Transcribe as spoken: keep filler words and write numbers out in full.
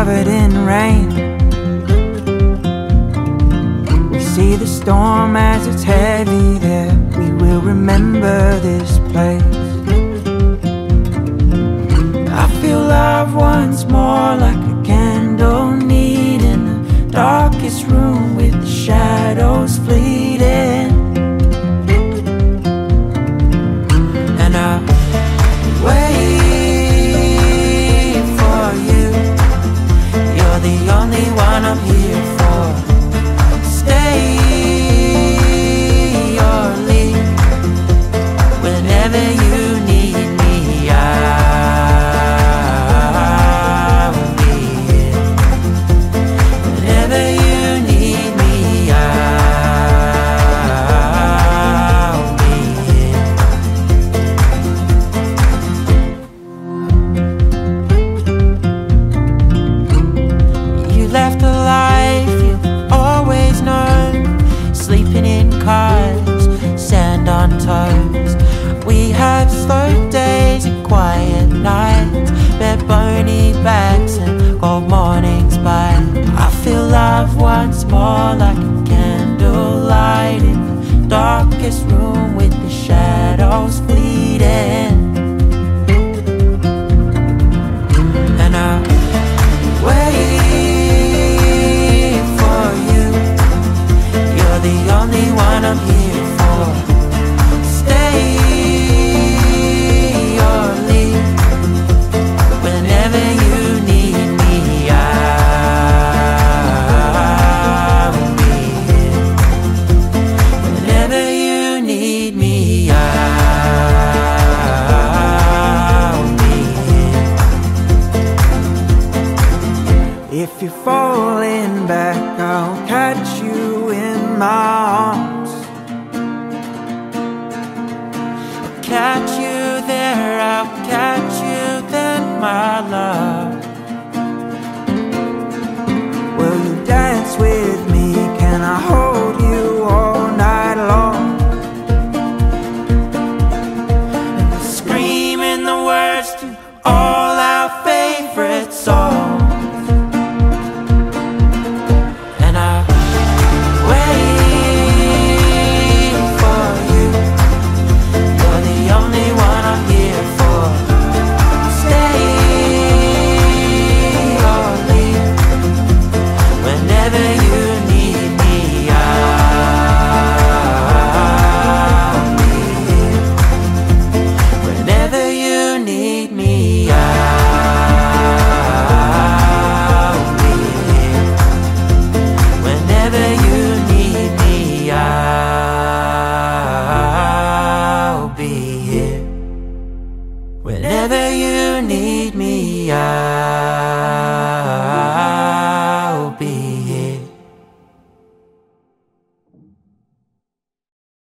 covered in rain. We see the storm as it's heavy there. We will remember this place. I feel love once more, like a candle need in the darkest room with the shadows fleeting. And I wait for you. You're the only one I'm here for. Stay or leave. Whenever you need me, I will be here. Whenever you need me, I'll be here. You left a life you've always known, sleeping in cars, sand on toes. We had slow days and quiet nights, bare bony backs and cold mornings by. I feel love once more, like a candlelight in the darkest room with the shadows fleeting. And I wait for you. You're the only one I'm here for. Stay or leave. Whenever you need me, I will be here. Whenever you need me, I'll be here. If you're falling back, I'll catch you in my arms. I'll catch you there, I'll catch you then, my love. Will you dance with me? Can I hold you all night long? And we'll scream in the words to all our favorite songs. And I wait for you. You're the only one I'm here for. Stay or leave. Whenever you need me, I'll be here. Whenever you need me, I'll be here. Whenever you need me, I'll be here. Whenever you need me, I'll